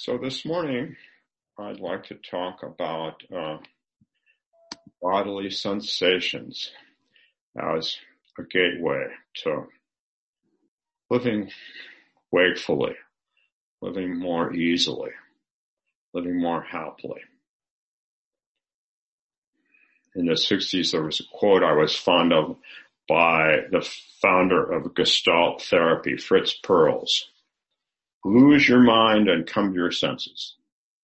So this morning, I'd like to talk about bodily sensations as a gateway to living wakefully, living more easily, living more happily. In the 60s, there was a quote I was fond of by the founder of Gestalt therapy, Fritz Perls. Lose your mind and come to your senses.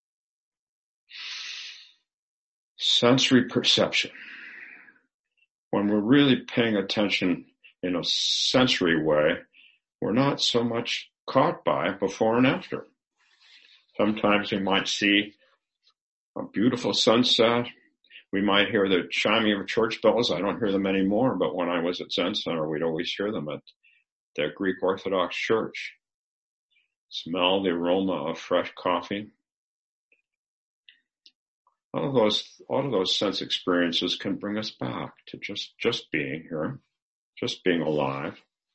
Sensory perception. When we're really paying attention in a sensory way, we're not so much caught by before and after. Sometimes we might see a beautiful sunset. We might hear the chiming of church bells. I don't hear them anymore, but when I was at Zen Center, we'd always hear them at the Greek Orthodox Church. Smell the aroma of fresh coffee. All of those sense experiences can bring us back to just being here, just being alive.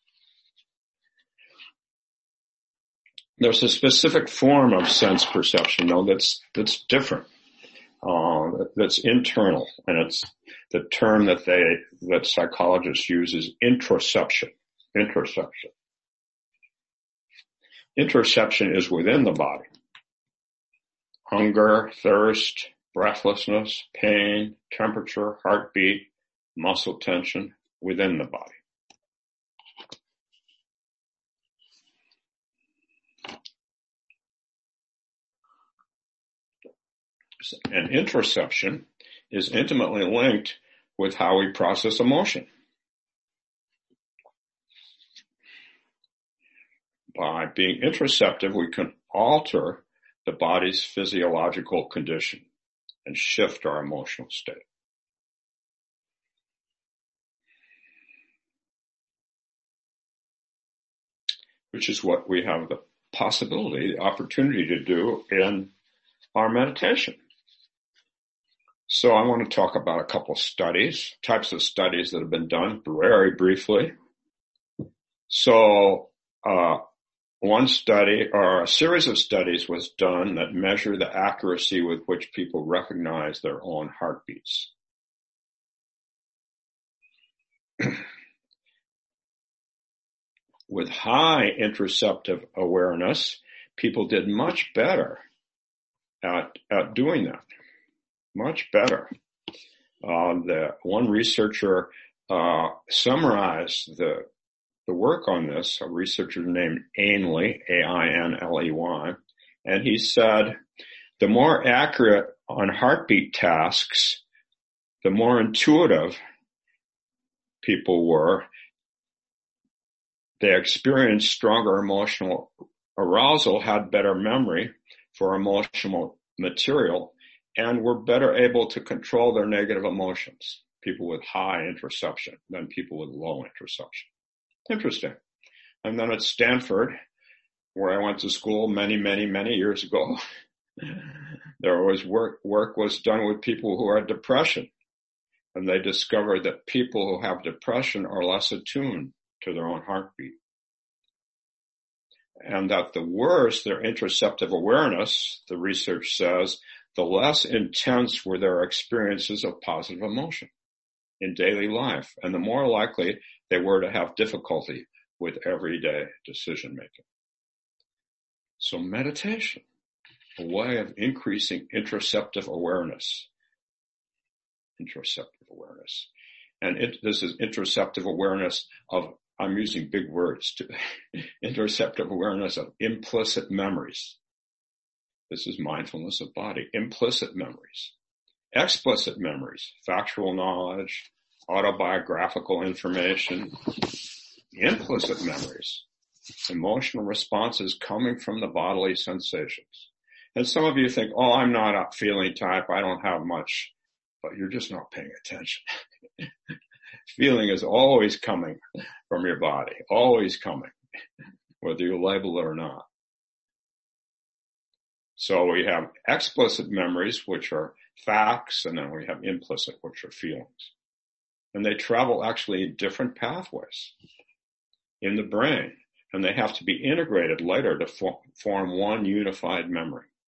There's a specific form of sense perception, though, that's different. That's internal, and it's the term that psychologists use is interoception. Interoception is within the body. Hunger, thirst, breathlessness, pain, temperature, heartbeat, muscle tension within the body. And interoception is intimately linked with how we process emotion. By being interoceptive, we can alter the body's physiological condition and shift our emotional state. Which is what we have the possibility, the opportunity to do in our meditation. So I want to talk about a couple studies, types of studies that have been done very briefly. So, one study or a series of studies was done that measure the accuracy with which people recognize their own heartbeats. With high interoceptive awareness, people did much better at doing that. Much better. The one researcher summarized the work on this, a researcher named Ainley, A-I-N-L-E-Y, and he said the more accurate on heartbeat tasks, the more intuitive people were. They experienced stronger emotional arousal, had better memory for emotional material, and were better able to control their negative emotions, people with high interoception than people with low interoception. Interesting. And then at Stanford, where I went to school many years ago, there was work was done with people who had depression. And they discovered that people who have depression are less attuned to their own heartbeat. And that the worse their interoceptive awareness, the research says, the less intense were their experiences of positive emotion in daily life, and the more likely they were to have difficulty with everyday decision making. So meditation, a way of increasing interoceptive awareness. And this is interoceptive awareness of, I'm using big words, interoceptive awareness of implicit memories. This is mindfulness of body. Implicit memories. Explicit memories, factual knowledge, autobiographical information. Implicit memories, emotional responses coming from the bodily sensations. And some of you think, oh, I'm not a feeling type, I don't have much, but you're just not paying attention. Feeling is always coming from your body, always coming, whether you label it or not. So we have explicit memories, which are facts, and then we have implicit, which are feelings. And they travel actually in different pathways in the brain, and they have to be integrated later to form one unified memory.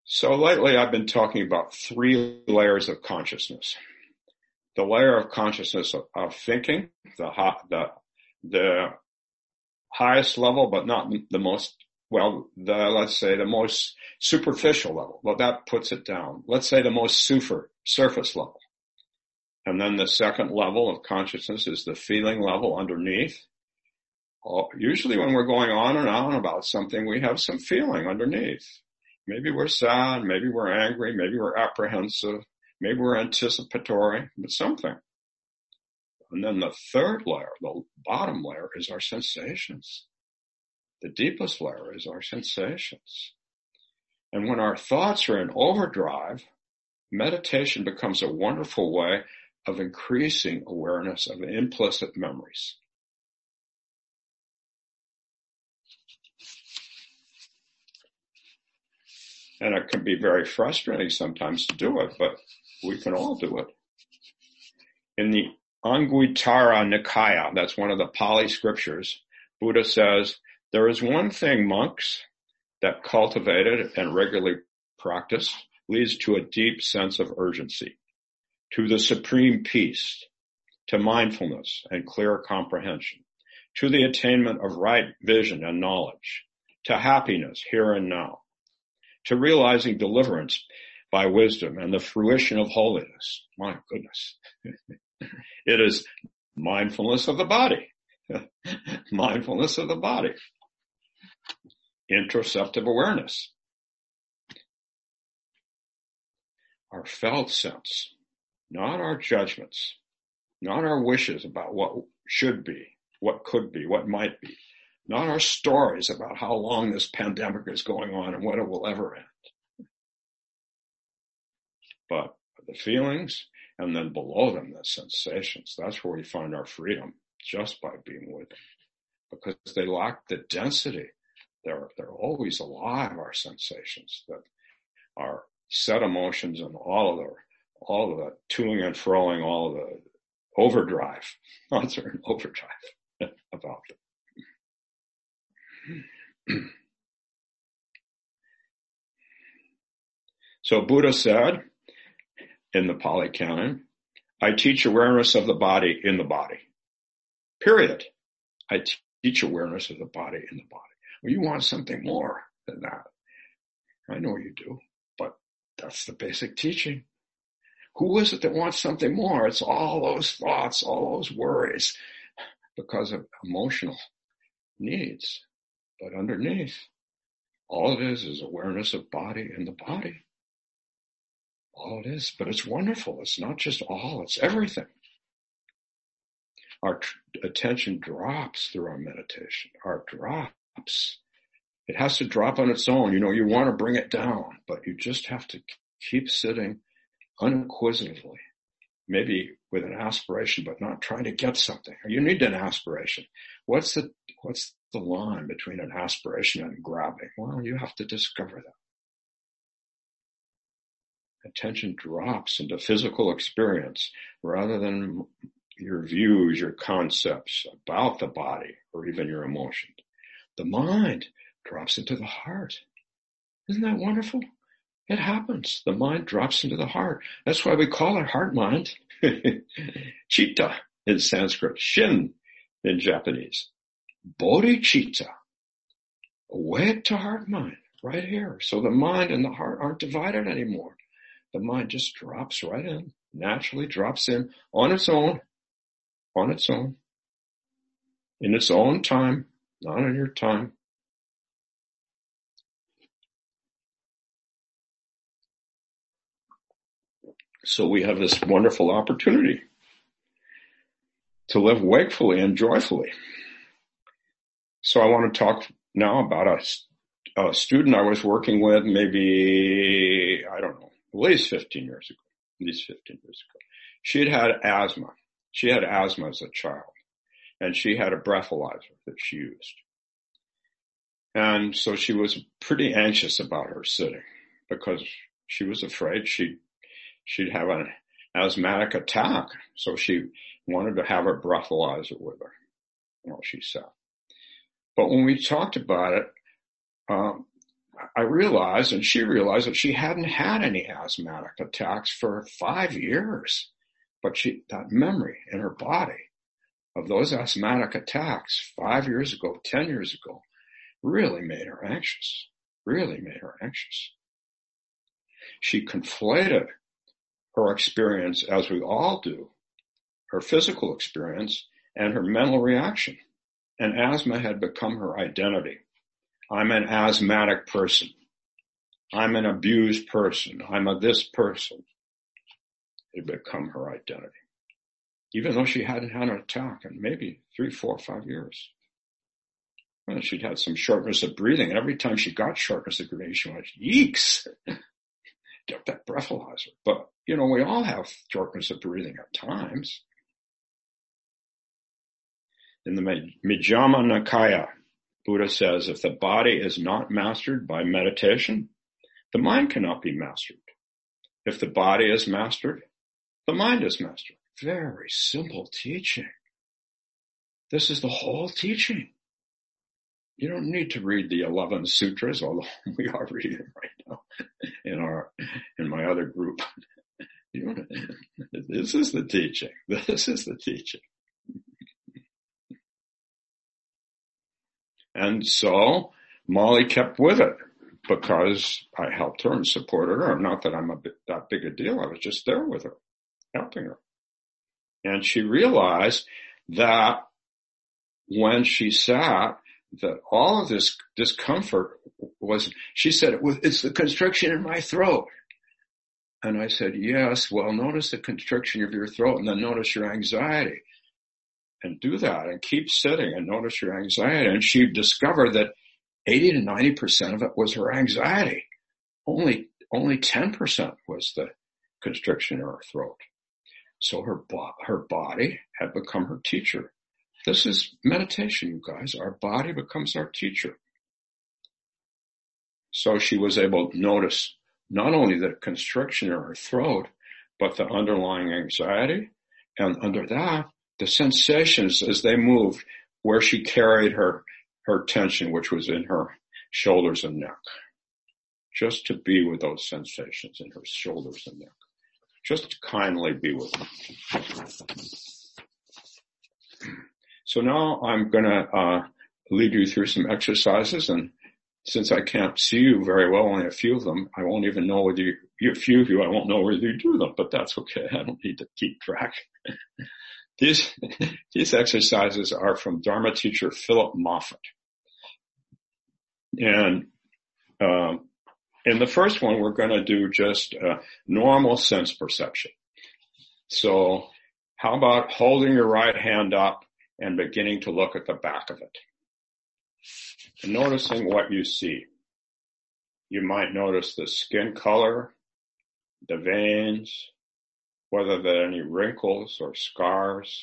So lately I've been talking about 3 layers of consciousness. The layer of consciousness of thinking, the highest level, but not the most, let's say the most superficial level. Well, that puts it down. Let's say the most surface level. And then the second level of consciousness is the feeling level underneath. Usually when we're going on and on about something, we have some feeling underneath. Maybe we're sad, maybe we're angry, maybe we're apprehensive, maybe we're anticipatory, but something. And then the third layer, the bottom layer, is our sensations. The deepest layer is our sensations. And when our thoughts are in overdrive, meditation becomes a wonderful way of increasing awareness of implicit memories. And it can be very frustrating sometimes to do it, but we can all do it. In the Anguttara Nikaya, that's one of the Pali scriptures, Buddha says, there is one thing, monks, that cultivated and regularly practiced leads to a deep sense of urgency, to the supreme peace, to mindfulness and clear comprehension, to the attainment of right vision and knowledge, to happiness here and now, to realizing deliverance by wisdom and the fruition of holiness. My goodness. It is mindfulness of the body. Mindfulness of the body. Interoceptive awareness. Our felt sense, not our judgments, not our wishes about what should be, what could be, what might be. Not our stories about how long this pandemic is going on and when it will ever end. But the feelings, and then below them, the sensations. That's where we find our freedom, just by being with them. Because they lack the density. They're always alive, our sensations, that our set emotions and all of the toing and froing, all of the overdrive. Thoughts are in overdrive about them. So Buddha said in the Pali Canon, I teach awareness of the body in the body. Period. I teach awareness of the body in the body. Well, you want something more than that. I know you do, but that's the basic teaching. Who is it that wants something more? It's all those thoughts, all those worries, because of emotional needs. But underneath, all it is awareness of body in the body. All it is, but it's wonderful. It's not just all, it's everything. Our attention drops through our meditation. Our drops. It has to drop on its own. You want to bring it down, but you just have to keep sitting uninquisitively, maybe with an aspiration, but not trying to get something. You need an aspiration. What's the line between an aspiration and grabbing? Well, you have to discover that. Attention drops into physical experience rather than your views, your concepts about the body, or even your emotions. The mind drops into the heart. Isn't that wonderful? It happens. The mind drops into the heart. That's why we call it heart mind. Chitta in Sanskrit, Shin in Japanese. Bodhicitta. Awake to heart mind, right here. So the mind and the heart aren't divided anymore. The mind just drops right in, naturally drops in on its own, in its own time, not in your time. So we have this wonderful opportunity to live wakefully and joyfully. So I want to talk now about a student I was working with maybe, I don't know, at least 15 years ago. She'd had asthma. She had asthma as a child, and she had a breathalyzer that she used. And so she was pretty anxious about her sitting because she was afraid she'd have an asthmatic attack. So she wanted to have her breathalyzer with her while she sat. But when we talked about it, I realized, and she realized, that she hadn't had any asthmatic attacks for 5 years. But that memory in her body of those asthmatic attacks 5 years ago, 10 years ago, really made her anxious. She conflated her experience, as we all do, her physical experience and her mental reaction. And asthma had become her identity. I'm an asthmatic person. I'm an abused person. I'm a this person. It had become her identity. Even though she hadn't had an attack in maybe 3, 4, 5 years. Well, she'd had some shortness of breathing. And every time she got shortness of breathing, she went, yeeks, get that breathalyzer. But, we all have shortness of breathing at times. In the Majjhima Nikaya, Buddha says, if the body is not mastered by meditation, the mind cannot be mastered. If the body is mastered, the mind is mastered. Very simple teaching. This is the whole teaching. You don't need to read the 11 sutras, although we are reading them right now in my other group. This is the teaching. This is the teaching. And so Molly kept with it because I helped her and supported her. Not that I'm that big a deal. I was just there with her, helping her. And she realized that when she sat, that all of this discomfort was, she said, it's the constriction in my throat. And I said, yes, well, notice the constriction of your throat and then notice your anxiety. And do that and keep sitting and notice your anxiety. And she discovered that 80 to 90% of it was her anxiety. Only 10% was the constriction in her throat. So her body had become her teacher. This is meditation, you guys. Our body becomes our teacher. So she was able to notice not only the constriction in her throat, but the underlying anxiety. And under that, the sensations as they moved, where she carried her tension, which was in her shoulders and neck. Just to be with those sensations in her shoulders and neck. Just to kindly be with them. So now I'm going to lead you through some exercises, and since I can't see you very well, only a few of them, I won't even know whether a few of you, I won't know whether you do them, but that's okay. I don't need to keep track. These exercises are from Dharma teacher Philip Moffitt. And in the first one, we're going to do just normal sense perception. So how about holding your right hand up and beginning to look at the back of it? And noticing what you see. You might notice the skin color, the veins, whether there are any wrinkles or scars.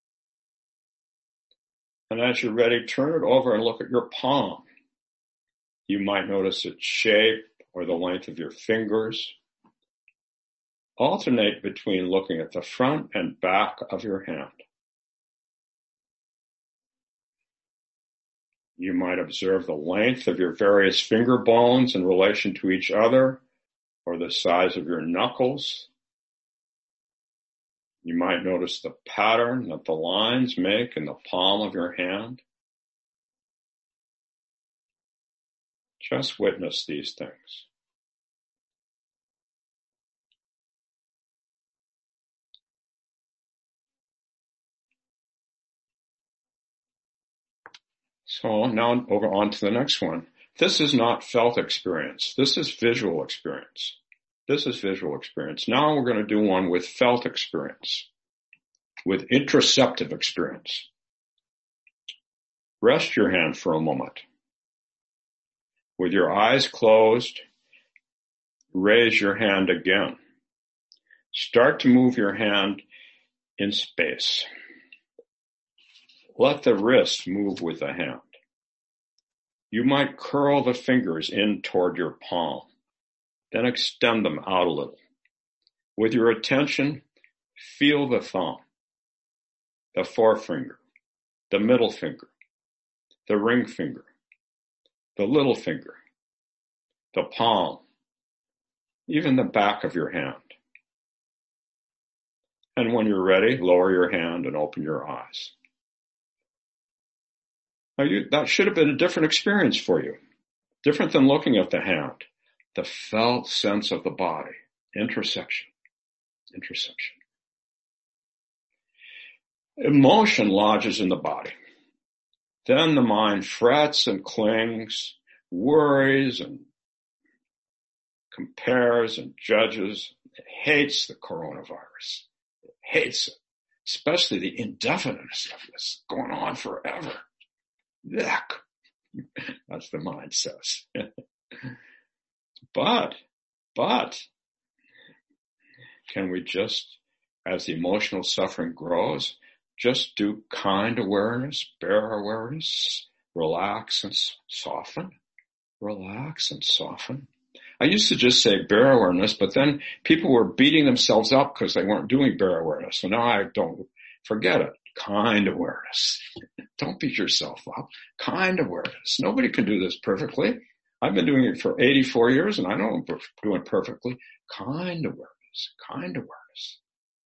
And as you're ready, turn it over and look at your palm. You might notice its shape or the length of your fingers. Alternate between looking at the front and back of your hand. You might observe the length of your various finger bones in relation to each other, or the size of your knuckles. You might notice the pattern that the lines make in the palm of your hand. Just witness these things. So now over on to the next one. This is not felt experience. This is visual experience. This is visual experience. Now we're going to do one with felt experience, with interoceptive experience. Rest your hand for a moment. With your eyes closed, raise your hand again. Start to move your hand in space. Let the wrist move with the hand. You might curl the fingers in toward your palm, then extend them out a little. With your attention, feel the thumb, the forefinger, the middle finger, the ring finger, the little finger, the palm, even the back of your hand. And when you're ready, lower your hand and open your eyes. Now that should have been a different experience for you, different than looking at the hand. The felt sense of the body, intersection. Emotion lodges in the body. Then the mind frets and clings, worries and compares and judges. It hates the coronavirus. It hates it, especially the indefiniteness of this going on forever. Yuck. That's the mind says. But can we just, as the emotional suffering grows, just do kind awareness, bare awareness, relax and soften, relax and soften. I used to just say bare awareness, but then people were beating themselves up because they weren't doing bare awareness. So now I don't, forget it. Kind awareness. Don't beat yourself up. Kind awareness. Nobody can do this perfectly. I've been doing it for 84 years and I know I'm doing it perfectly. Kind awareness. Kind awareness.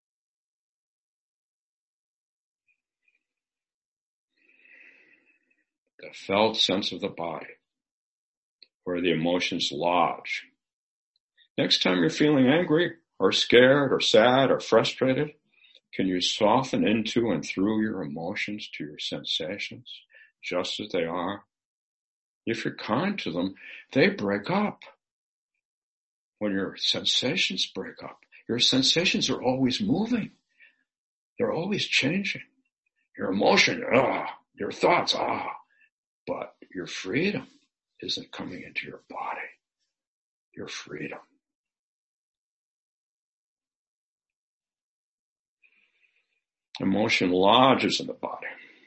The felt sense of the body, where the emotions lodge. Next time you're feeling angry or scared or sad or frustrated, can you soften into and through your emotions to your sensations, just as they are? If you're kind to them, they break up. When your sensations break up, your sensations are always moving. They're always changing. Your emotion, your thoughts, but your freedom isn't coming into your body. Your freedom. Emotion lodges in the body.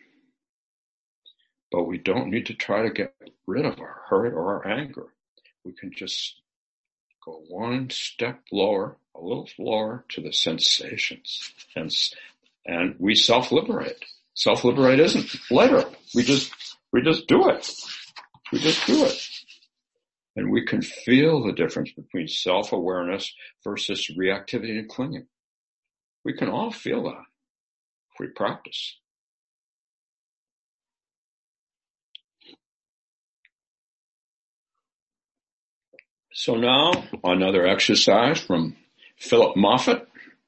But we don't need to try to get rid of our hurt or our anger. We can just go one step lower, a little lower to the sensations. And we self-liberate. Self-liberate isn't later. We just do it. We just do it. And we can feel the difference between self-awareness versus reactivity and clinging. We can all feel that if we practice. So now, another exercise from Philip Moffitt.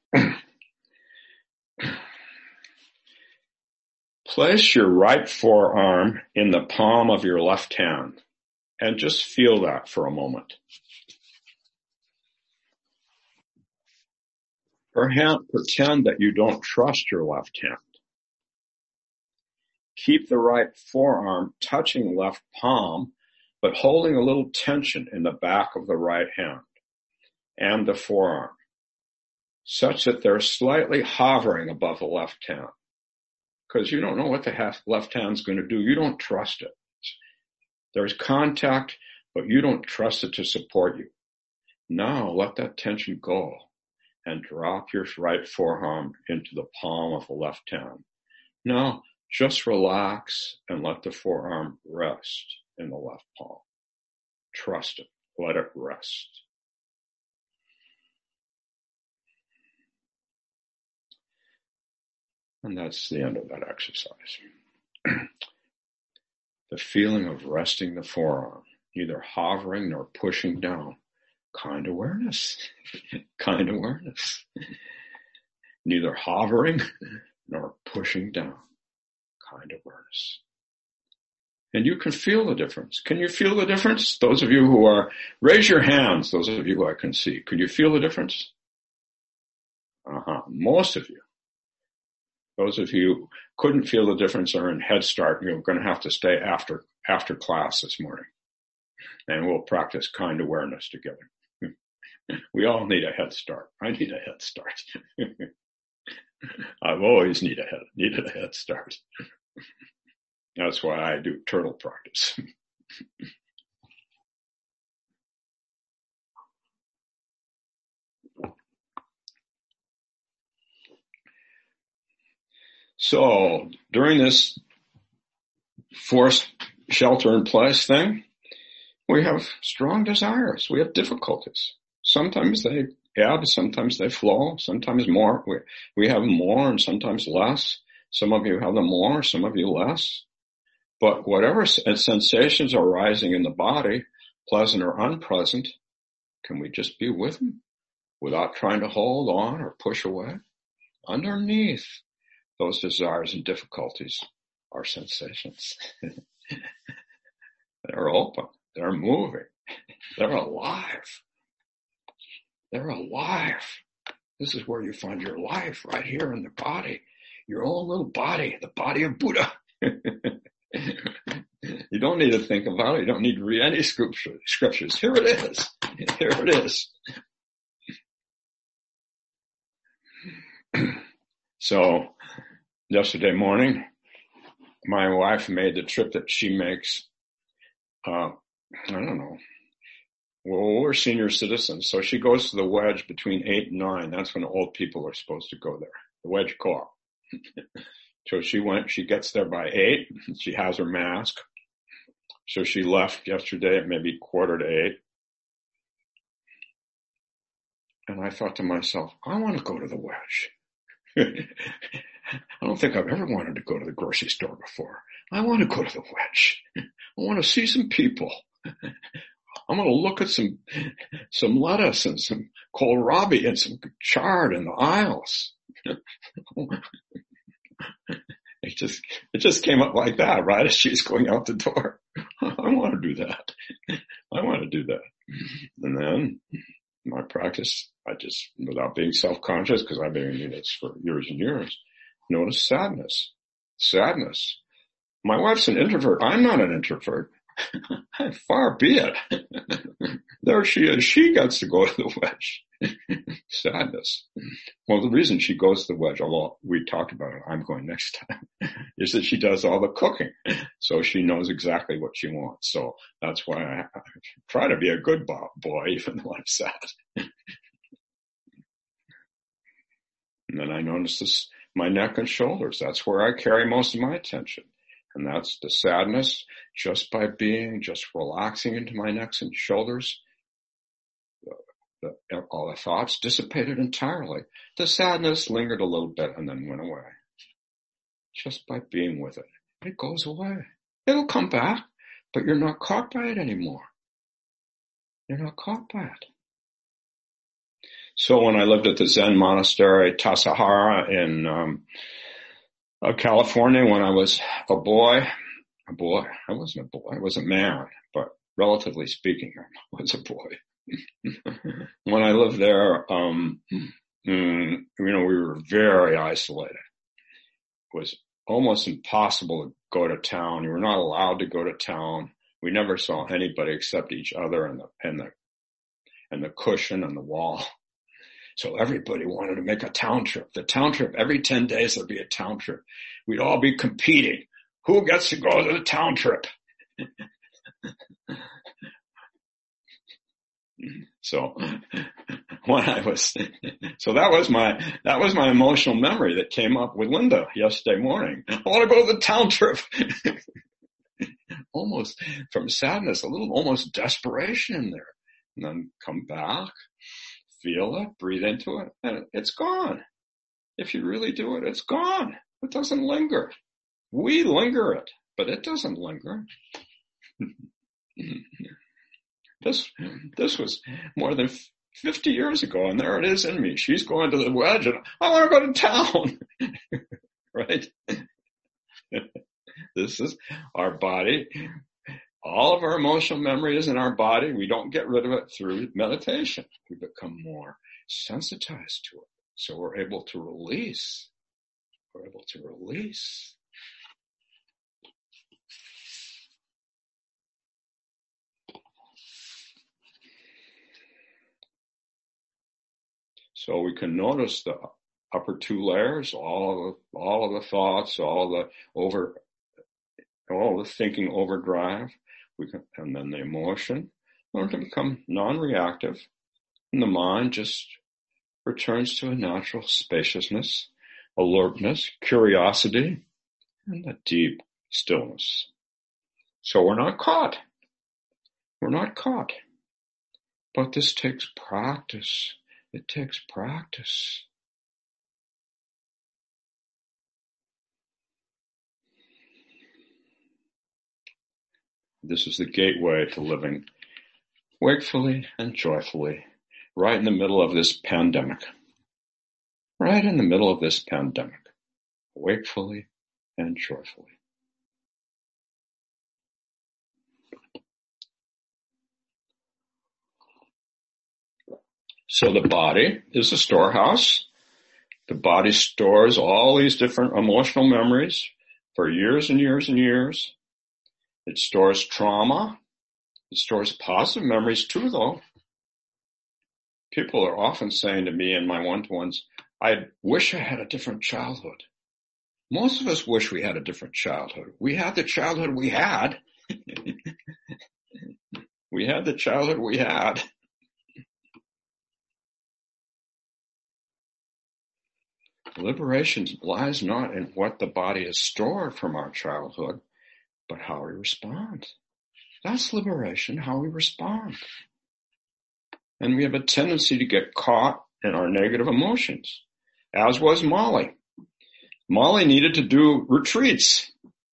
Place your right forearm in the palm of your left hand and just feel that for a moment. Pretend that you don't trust your left hand. Keep the right forearm touching left palm, but holding a little tension in the back of the right hand and the forearm, such that they're slightly hovering above the left hand. Because you don't know what the left hand's going to do. You don't trust it. There's contact, but you don't trust it to support you. Now let that tension go and drop your right forearm into the palm of the left hand. Now just relax and let the forearm rest in the left palm. Trust it. Let it rest. And that's the end of that exercise. The feeling of resting the forearm, neither hovering nor pushing down. Kind awareness. Kind awareness. Neither hovering nor pushing down. Kind awareness. And you can feel the difference. Can you feel the difference? Those of you who are, raise your hands, those of you who I can see. Can you feel the difference? Most of you. Those of you who couldn't feel the difference are in Head Start. You're going to have to stay after class this morning. And we'll practice kind awareness together. We all need a head start. I need a head start. I've always needed a head start. That's why I do turtle practice. So during this forced shelter in place thing, We have strong desires. We have difficulties. Sometimes they ebb, sometimes they flow, sometimes more. We have more and sometimes less. Some of you have them more, some of you less. But whatever sensations are rising in the body, pleasant or unpleasant, can we just be with them without trying to hold on or push away? Underneath those desires and difficulties are sensations. They're open. They're moving. They're alive. They're alive. This is where you find your life, right here in the body. Your own little body, the body of Buddha. You don't need to think about it. You don't need to read any scriptures. Here it is. Here it is. So yesterday morning, my wife made the trip that she makes. I don't know. Well, we're senior citizens, so she goes to the wedge between 8 and 9. That's when old people are supposed to go there. The wedge co-op. So she gets there by 8. She has her mask. So she left yesterday at maybe 7:45. And I thought to myself, I want to go to the wedge. I don't think I've ever wanted to go to the grocery store before. I want to go to the wedge. I want to see some people. I'm going to look at some lettuce and some kohlrabi and some chard in the aisles. It just came up like that, right as she's going out the door. I want to do that. I want to do that. And then my practice, I just, without being self-conscious, because I've been doing this for years and years, notice sadness. Sadness. My wife's an introvert. I'm not an introvert. Far be it. There she is. She gets to go to the wedge. Sadness. Well, the reason she goes to the wedge, although we talked about it, I'm going next time, is that she does all the cooking. So she knows exactly what she wants. So that's why I try to be a good boy, even though I'm sad. And then I notice this, my neck and shoulders. That's where I carry most of my attention. And that's the sadness, just by just relaxing into my neck and shoulders. All the thoughts dissipated entirely. The sadness lingered a little bit and then went away. Just by being with it. It goes away. It'll come back, but you're not caught by it anymore. You're not caught by it. So when I lived at the Zen monastery, Tassajara, in California, when I was a boy, I wasn't a boy, I was a man, but relatively speaking, I was a boy. When I lived there, we were very isolated. It was almost impossible to go to town. You were not allowed to go to town. We never saw anybody except each other and the cushion and the wall. So everybody wanted to make a town trip. The town trip, every 10 days there'd be a town trip. We'd all be competing. Who gets to go to the town trip? So that was my emotional memory that came up with Linda yesterday morning. I want to go to the town trip. Almost from sadness, a little almost desperation in there. And then come back, feel it, breathe into it, and it's gone. If you really do it, it's gone. It doesn't linger. We linger it, but it doesn't linger. This was more than 50 years ago, and there it is in me. She's going to the wedge, and I want to go to town. Right? This is our body. All of our emotional memory is in our body. We don't get rid of it through meditation. We become more sensitized to it. So we're able to release. We're able to release. So we can notice the upper two layers, all of the thoughts, all the thinking overdrive. And then the emotion, learn to become non-reactive, and the mind just returns to a natural spaciousness, alertness, curiosity, and a deep stillness. So we're not caught. We're not caught. But this takes practice. It takes practice. This is the gateway to living wakefully and joyfully, right in the middle of this pandemic. Right in the middle of this pandemic, wakefully and joyfully. So the body is a storehouse. The body stores all these different emotional memories for years and years and years. It stores trauma. It stores positive memories too, though. People are often saying to me in my one-to-ones, I wish I had a different childhood. Most of us wish we had a different childhood. We had the childhood we had. We had the childhood we had. Liberation lies not in what the body has stored from our childhood, but how we respond. That's liberation, how we respond. And we have a tendency to get caught in our negative emotions, as was Molly. Molly needed to do retreats.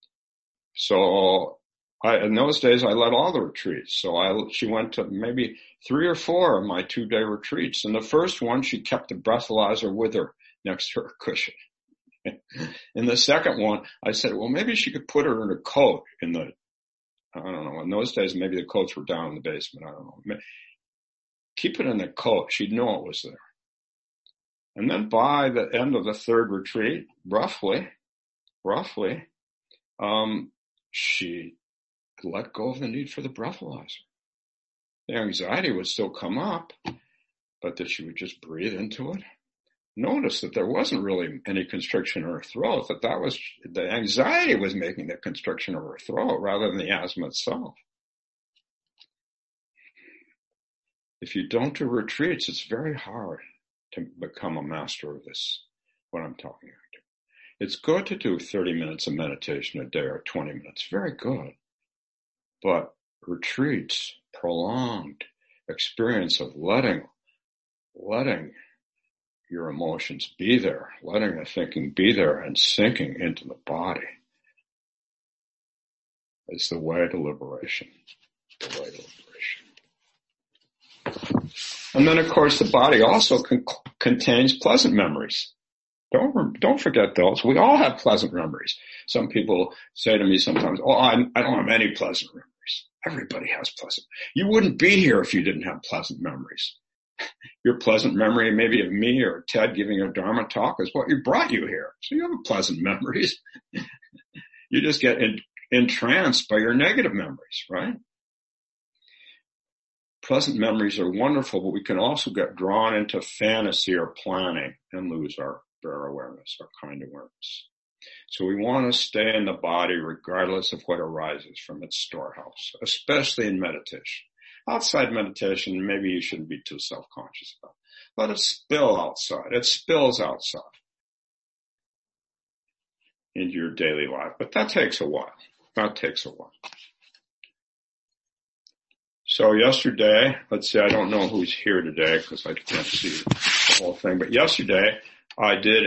So in those days, I led all the retreats. So she went to maybe 3 or 4 of my 2-day retreats. And the first one, she kept the breathalyzer with her next to her cushion. In the second one, I said, well, maybe she could put her in a coat I don't know, in those days, maybe the coats were down in the basement. I don't know. Keep it in the coat. She'd know it was there. And then by the end of the 3rd retreat, roughly, she let go of the need for the breathalyzer. The anxiety would still come up, but that she would just breathe into it. Notice that there wasn't really any constriction in her throat, that was the anxiety was making the constriction of her throat rather than the asthma itself. If you don't do retreats, it's very hard to become a master of this, what I'm talking about. It's good to do 30 minutes of meditation a day or 20 minutes, very good. But retreats, prolonged experience of letting your emotions be there, letting the thinking be there and sinking into the body is the way to liberation. And then, of course, the body also contains pleasant memories. Don't forget those. We all have pleasant memories. Some people say to me sometimes, I don't have any pleasant memories. Everybody has pleasant. You wouldn't be here if you didn't have pleasant memories. Your pleasant memory maybe of me or Ted giving a Dharma talk is what brought you here. So you have pleasant memories. You just get entranced by your negative memories, right? Pleasant memories are wonderful, but we can also get drawn into fantasy or planning and lose our bare awareness, our kind awareness. So we want to stay in the body regardless of what arises from its storehouse, especially in meditation. Outside meditation, maybe you shouldn't be too self-conscious about. Let it spill outside. It spills outside into your daily life. But that takes a while. So yesterday, let's see, I don't know who's here today because I can't see the whole thing. But yesterday, I did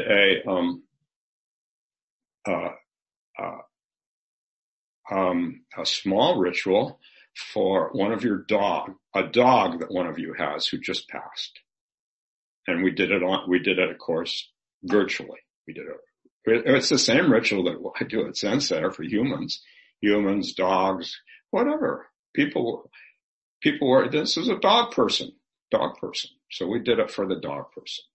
a small ritual for a dog that one of you has who just passed. And we did it, of course, virtually. It's the same ritual that I do at Zen Center for humans, dogs, whatever. People were, this is a dog person. So we did it for the dog person.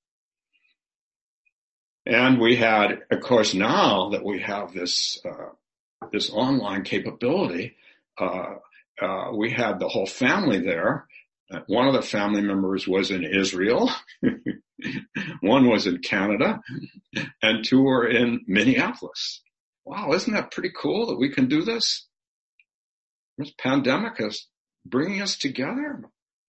And we had, of course, now that we have this online capability, we had the whole family there. One of the family members was in Israel, one was in Canada, and 2 were in Minneapolis. Wow, isn't that pretty cool that we can do this? This pandemic is bringing us together.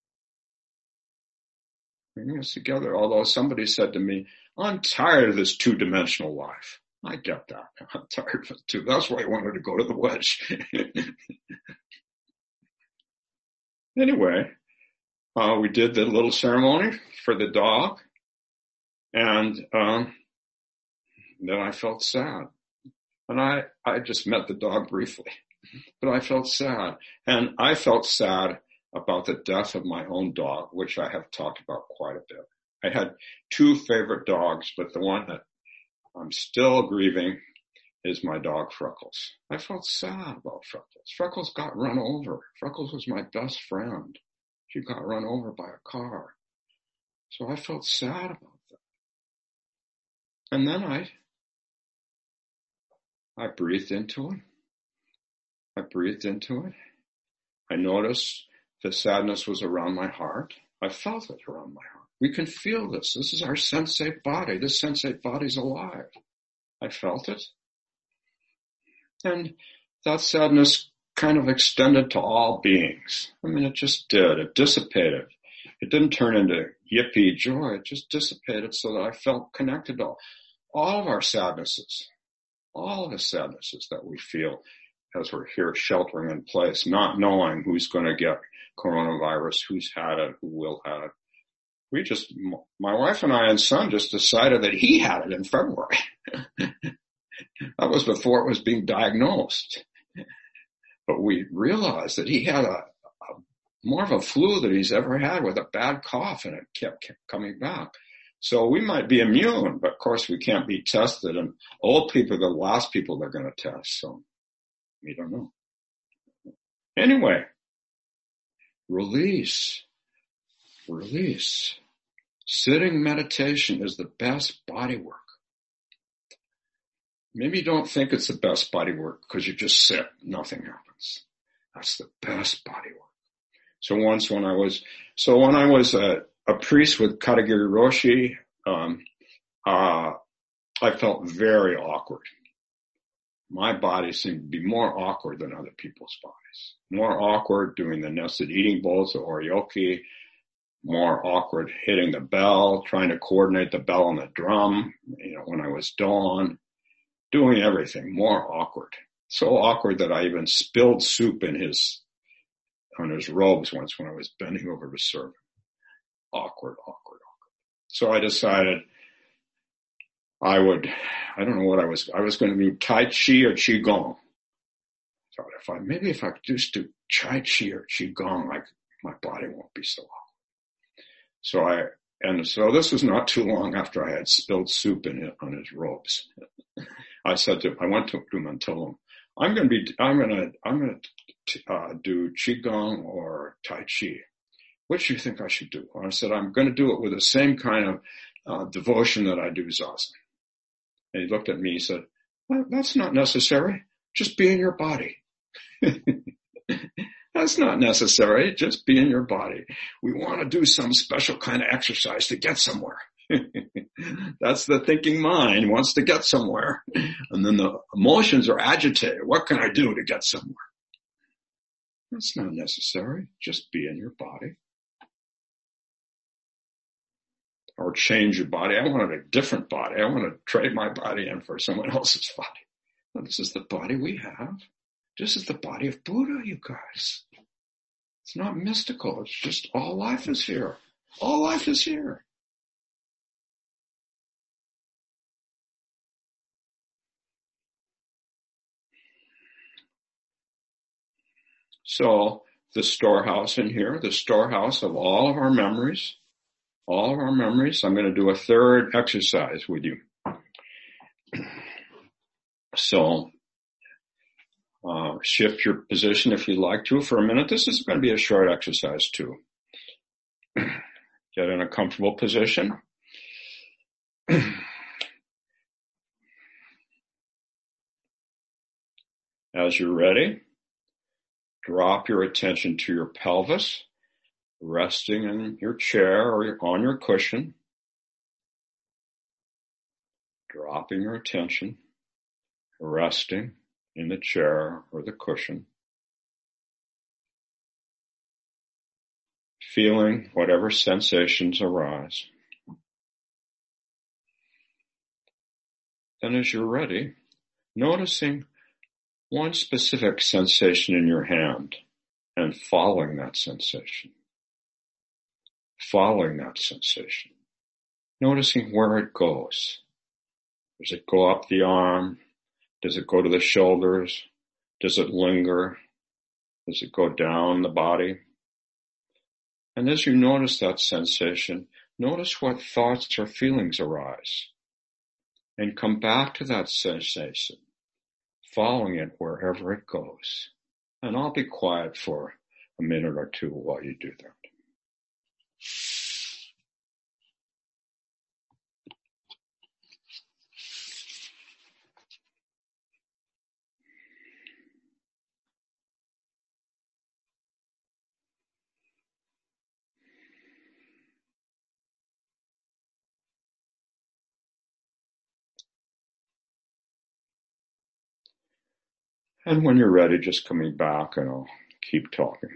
Although somebody said to me, I'm tired of this 2-dimensional life. I get that. I'm tired of it too. That's why I wanted to go to the wedge. Anyway, we did the little ceremony for the dog, and then I felt sad. And I just met the dog briefly, but I felt sad. And I felt sad about the death of my own dog, which I have talked about quite a bit. I had two favorite dogs, but the one that I'm still grieving is my dog Freckles. I felt sad about Freckles. Freckles got run over. Freckles was my best friend. She got run over by a car. So I felt sad about that. And then I breathed into it. I breathed into it. I noticed the sadness was around my heart. I felt it around my heart. We can feel this. This is our sensate body. This sensate body's alive. I felt it. And that sadness kind of extended to all beings. I mean, it just did. It dissipated. It didn't turn into yippee joy. It just dissipated so that I felt connected to all of our sadnesses, all of the sadnesses that we feel as we're here sheltering in place, not knowing who's going to get coronavirus, who's had it, who will have it. My wife and I and son just decided that he had it in February. That was before it was being diagnosed. But we realized that he had a more of a flu than he's ever had, with a bad cough, and it kept coming back. So we might be immune, but of course we can't be tested, and old people are the last people they're going to test. So we don't know. Anyway, release. Sitting meditation is the best body work. Maybe you don't think it's the best body work because you just sit, nothing happens. That's the best body work. So when I was a priest with Katagiri Roshi, I felt very awkward. My body seemed to be more awkward than other people's bodies. More awkward doing the nested eating bowls, the oryoki. More awkward hitting the bell, trying to coordinate the bell and the drum, when I was dawn. Doing everything, more awkward. So awkward that I even spilled soup on his robes once when I was bending over to serve him. Awkward. So I decided I don't know what I was going to do Tai Chi or Qigong. I thought if I just do Tai Chi or Qigong, my body won't be so awkward. So this was not too long after I had spilled soup on his robes. I went to him and told him, I'm going to do Qigong or Tai Chi. Which do you think I should do? And I said, I'm going to do it with the same kind of devotion that I do Zazen. And he looked at me, he said, well, that's not necessary. Just be in your body. That's not necessary. Just be in your body. We want to do some special kind of exercise to get somewhere. That's the thinking mind, wants to get somewhere. And then the emotions are agitated. What can I do to get somewhere? That's not necessary. Just be in your body. Or change your body. I wanted a different body. I want to trade my body in for someone else's body. Well, this is the body we have. This is the body of Buddha, you guys. It's not mystical. It's just all life is here. All life is here. So the storehouse in here, the storehouse of all of our memories, I'm going to do a third exercise with you. So shift your position if you'd like to for a minute. This is going to be a short exercise too. Get in a comfortable position. As you're ready, drop your attention to your pelvis, resting in your chair or on your cushion. Dropping your attention, resting in the chair or the cushion. Feeling whatever sensations arise. Then as you're ready, noticing one specific sensation in your hand and following that sensation. Following that sensation. Noticing where it goes. Does it go up the arm? Does it go to the shoulders? Does it linger? Does it go down the body? And as you notice that sensation, notice what thoughts or feelings arise. And come back to that sensation, following it wherever it goes. And I'll be quiet for a minute or two while you do that. And when you're ready, just coming back and I'll keep talking.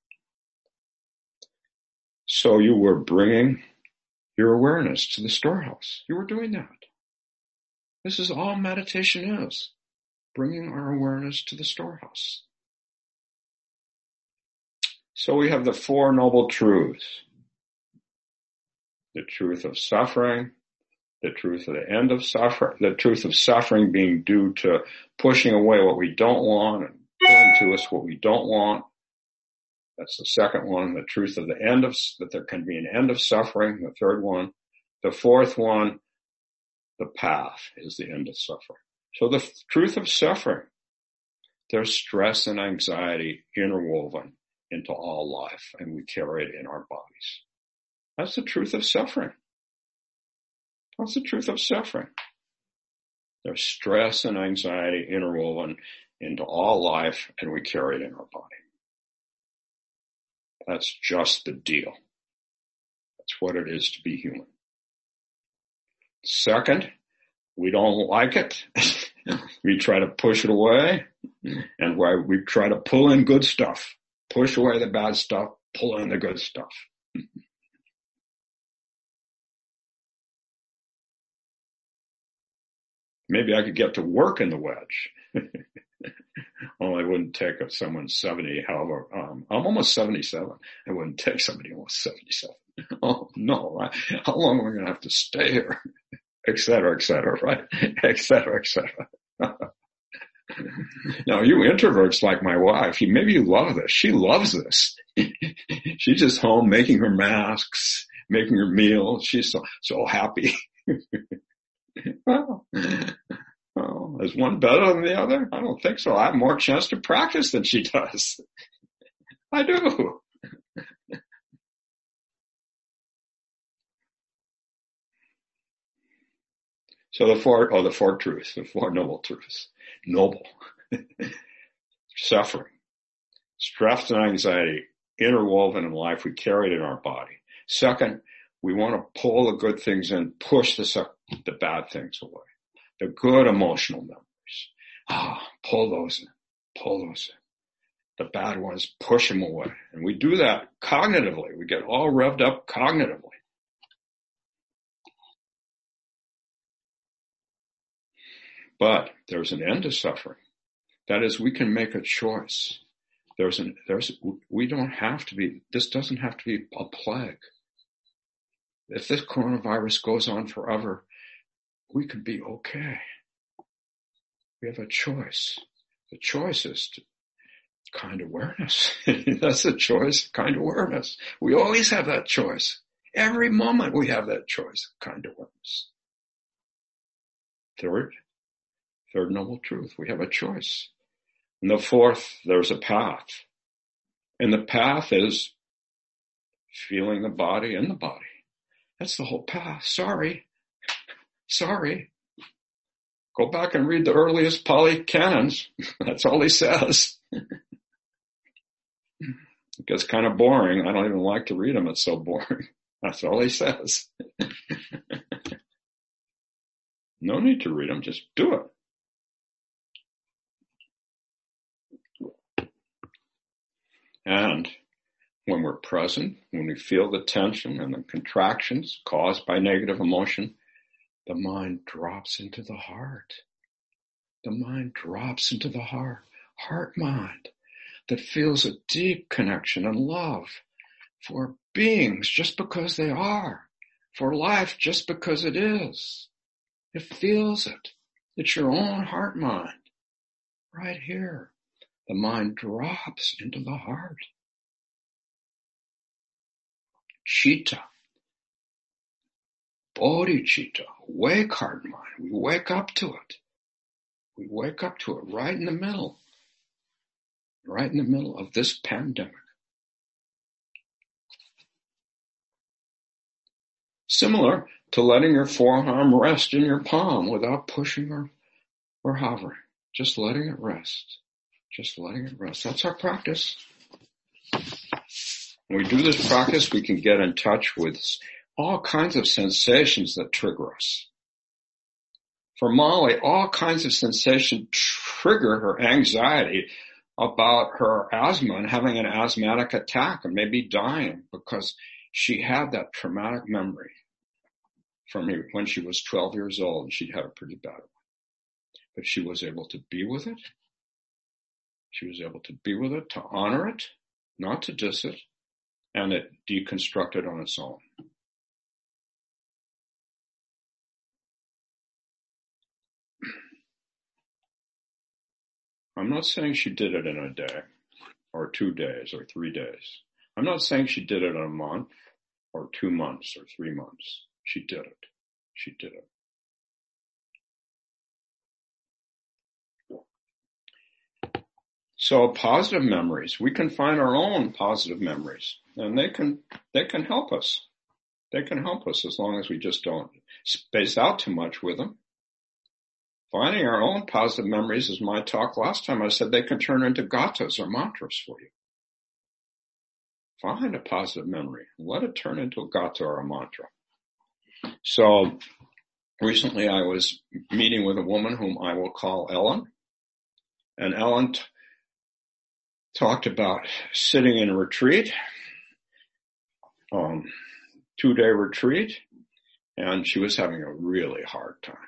So you were bringing your awareness to the storehouse. You were doing that. This is all meditation is. Bringing our awareness to the storehouse. So we have the Four Noble Truths. The truth of suffering, the truth of the end of suffering, the truth of suffering being due to pushing away what we don't want and pulling to us what we don't want. That's the second one. The truth of the end of, that there can be an end of suffering. The third one. The fourth one, the path is the end of suffering. So the truth of suffering, there's stress and anxiety interwoven into all life, and we carry it in our bodies. That's the truth of suffering. That's the truth of suffering. There's stress and anxiety interwoven into all life, and we carry it in our body. That's just the deal. That's what it is to be human. Second, we don't like it. We try to push it away, and we try to pull in good stuff. Push away the bad stuff, pull in the good stuff. Maybe I could get to work in the wedge. Only I wouldn't take someone 70, however, I'm almost 77. I wouldn't take somebody almost 77. Oh, no, how long am I going to have to stay here? Et cetera, right? Et cetera. Now, you introverts like my wife, maybe you love this. She loves this. She's just home making her masks, making her meals. She's so happy. Well, is one better than the other? I don't think so. I have more chance to practice than she does. I do. So the four truths, the Four Noble Truths. Noble. Suffering. Stress and anxiety interwoven in life. We carry it in our body. Second, we want to pull the good things in, push the bad things away. The good emotional memories. Pull those in. The bad ones, push them away. And we do that cognitively. We get all revved up cognitively. But there's an end to suffering. That is, we can make a choice. We don't have to be, this doesn't have to be a plague. If this coronavirus goes on forever, we could be okay. We have a choice. The choice is to kind awareness. That's the choice, kind awareness. We always have that choice. Every moment we have that choice, kind awareness. Third noble truth, we have a choice. And the fourth, there's a path. And the path is feeling the body in the body. That's the whole path. Sorry. Go back and read the earliest Pali canons. That's all he says. It gets kind of boring. I don't even like to read them. It's so boring. That's all he says. No need to read them. Just do it. And when we're present, when we feel the tension and the contractions caused by negative emotion, the mind drops into the heart. The mind drops into the heart mind. that feels a deep connection and love for beings just because they are, for life just because it is. It feels it. It's your own heart mind right here. The mind drops into the heart. Chitta, bodhicitta, awake heart mind. We wake up to it. We wake up to it right in the middle of this pandemic. Similar to letting your forearm rest in your palm without pushing or hovering. Just letting it rest. Just letting it rest. That's our practice. When we do this practice, we can get in touch with all kinds of sensations that trigger us. For Molly, all kinds of sensations trigger her anxiety about her asthma and having an asthmatic attack and maybe dying because she had that traumatic memory from when she was 12 years old and she'd had a pretty bad one. But she was able to be with it. She was able to be with it, to honor it, not to diss it, and it deconstructed on its own. I'm not saying she did it in a day or 2 days or 3 days. I'm not saying she did it in a month or 2 months or 3 months. She did it. She did it. So positive memories, we can find our own positive memories and they can help us. They can help us as long as we just don't space out too much with them. Finding our own positive memories is my talk last time. I said they can turn into gathas or mantras for you. Find a positive memory. Let it turn into a gatha or a mantra. So recently I was meeting with a woman whom I will call Ellen. And Ellen talked about sitting in a retreat, 2-day retreat, and she was having a really hard time.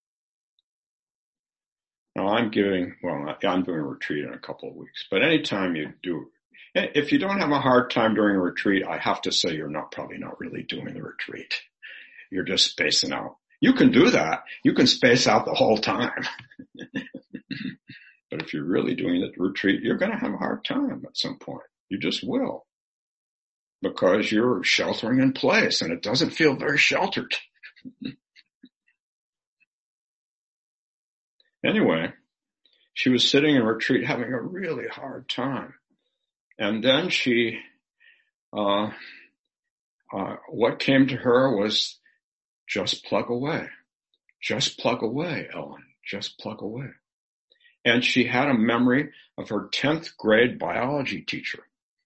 Now I'm doing a retreat in a couple of weeks, but anytime you do, if you don't have a hard time during a retreat, I have to say you're probably not really doing the retreat. You're just spacing out. You can do that. You can space out the whole time. But if you're really doing the retreat, you're going to have a hard time at some point. You just will. Because you're sheltering in place and it doesn't feel very sheltered. Anyway, she was sitting in retreat having a really hard time. And then what came to her was just plug away. Just plug away, Ellen. Just plug away. And she had a memory of her 10th grade biology teacher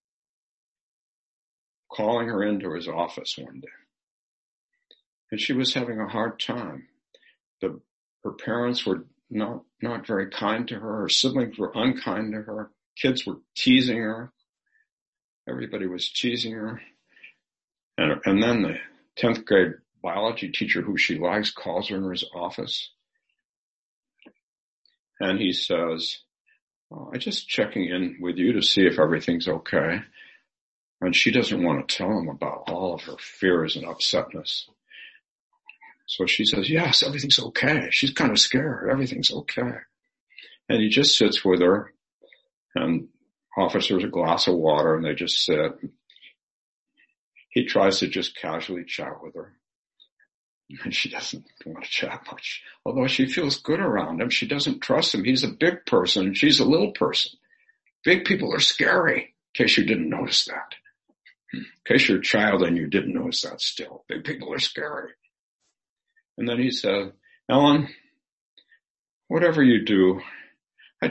calling her into his office one day. And she was having a hard time. Her parents were not very kind to her. Her siblings were unkind to her. Kids were teasing her. Everybody was teasing her. And then the 10th grade biology teacher who she likes calls her in his office. And he says, I'm just checking in with you to see if everything's okay. And she doesn't want to tell him about all of her fears and upsetness. So she says, yes, everything's okay. She's kind of scared. Everything's okay. And he just sits with her and offers her a glass of water and they just sit. He tries to just casually chat with her. And she doesn't want to chat much. Although she feels good around him, she doesn't trust him. He's a big person and she's a little person. Big people are scary, in case you didn't notice that. In case you're a child and you didn't notice that still. Big people are scary. And then he said, Ellen, whatever you do, I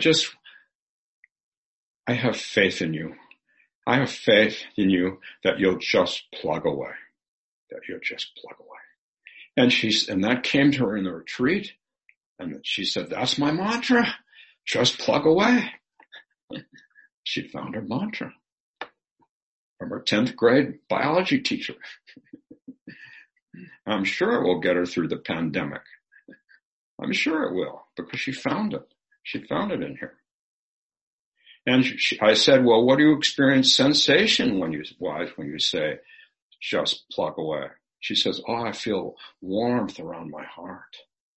have faith in you. I have faith in you that you'll just plug away. That you'll just plug away. And that came to her in the retreat. And she said, that's my mantra. Just plug away. She found her mantra from her 10th grade biology teacher. I'm sure it will get her through the pandemic. I'm sure it will, because she found it. She found it in here. And I said, well, what do you experience sensation when you say, just plug away? She says, oh, I feel warmth around my heart.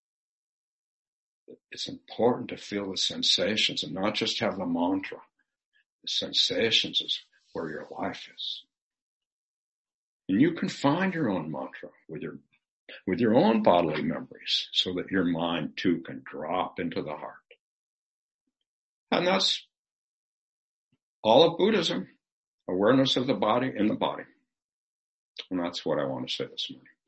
It's important to feel the sensations and not just have the mantra. The sensations is where your life is. And you can find your own mantra with your own bodily memories so that your mind too can drop into the heart. And that's all of Buddhism, awareness of the body in the body. And that's what I want to say this morning.